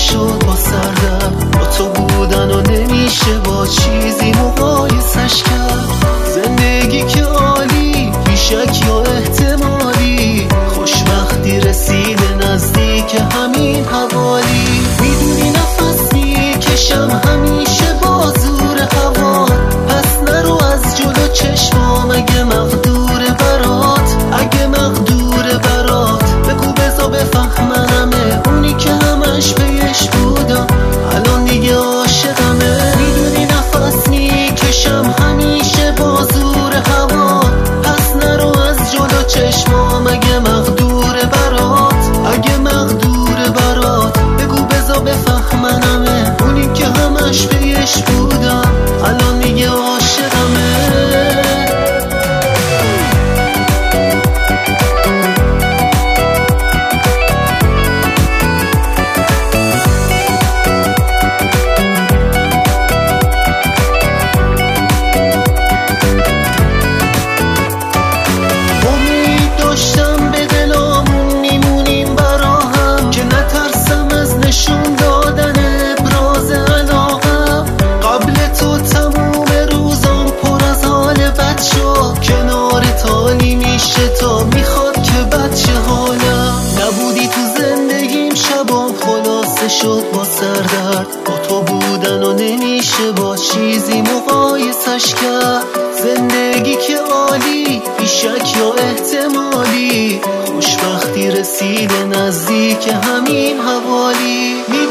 شد با سردرد، با تو بودن و نمیشه با چیزی مقایسش کرد. زندگی که عالی، بیشک یا احتمالی، خوشبختی رسیده نزدیک همین حوالی. میدونی نفس میکشم همیشه با زور هوا، پس نرو از جلو چشمام اگه مقدور برات، اگه مقدور برات. بگو بزا بفهمنمه، اونی که همش بهش بودم الان دیگه عاشقمه. میدونی نفس میکشم همیشه با زور هوا، پس نرو از جلو چشمام اگه مقدور برات، اگه مقدور برات. بگو بزا بفهمنمه، اونی که همش بهش بودم الان دیگه عاشقمه. تا میخواد که بچه حالم نبودی تو زندگیم، شبام خلاصه شد با سردرد، با تو بودن و نمیشه با چیزی مقایسش کرد. زندگی که عالی، بیشک یا احتمالی، خوشبختی رسیده نزدیک همین حوالی.